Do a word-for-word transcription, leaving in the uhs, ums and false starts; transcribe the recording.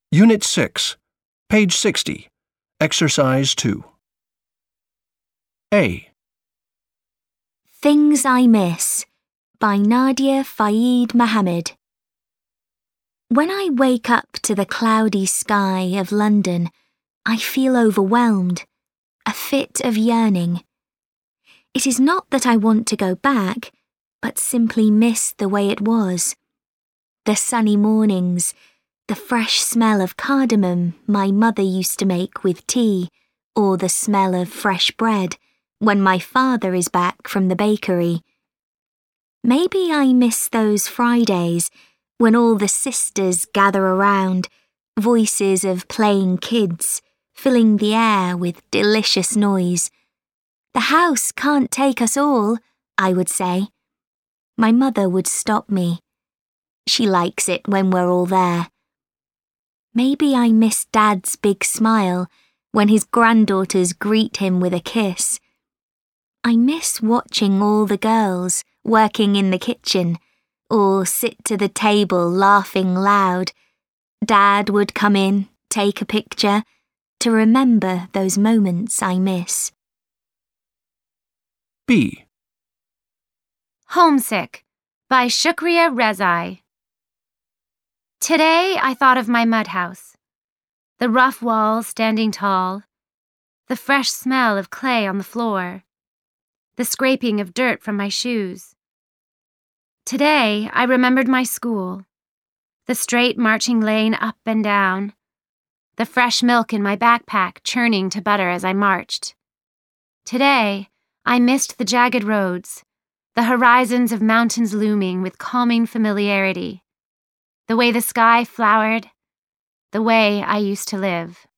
Unit six, page sixty, Exercise two. A. Things I Miss by Nadia Fayeed Mohammed. When I wake up to the cloudy sky of London, I feel overwhelmed, a fit of yearning. It is not that I want to go back, but simply miss the way it was. The sunny mornings, the fresh smell of cardamom my mother used to make with tea, or the smell of fresh bread when my father is back from the bakery. Maybe I miss those Fridays when all the sisters gather around, voices of playing kids filling the air with delicious noise. The house can't take us all, I would say. My mother would stop me. She likes it when we're all there. Maybe I miss Dad's big smile when his granddaughters greet him with a kiss. I miss watching all the girls working in the kitchen, or sit to the table laughing loud. Dad would come in, take a picture, to remember those moments I miss. B. Homesick by Shukriya Rezai. Today I thought of my mud house, the rough walls standing tall, the fresh smell of clay on the floor, the scraping of dirt from my shoes. Today I remembered my school, the straight marching lane up and down, the fresh milk in my backpack churning to butter as I marched. Today I missed the jagged roads, the horizons of mountains looming with calming familiarity, the way the sky flowered, the way I used to live.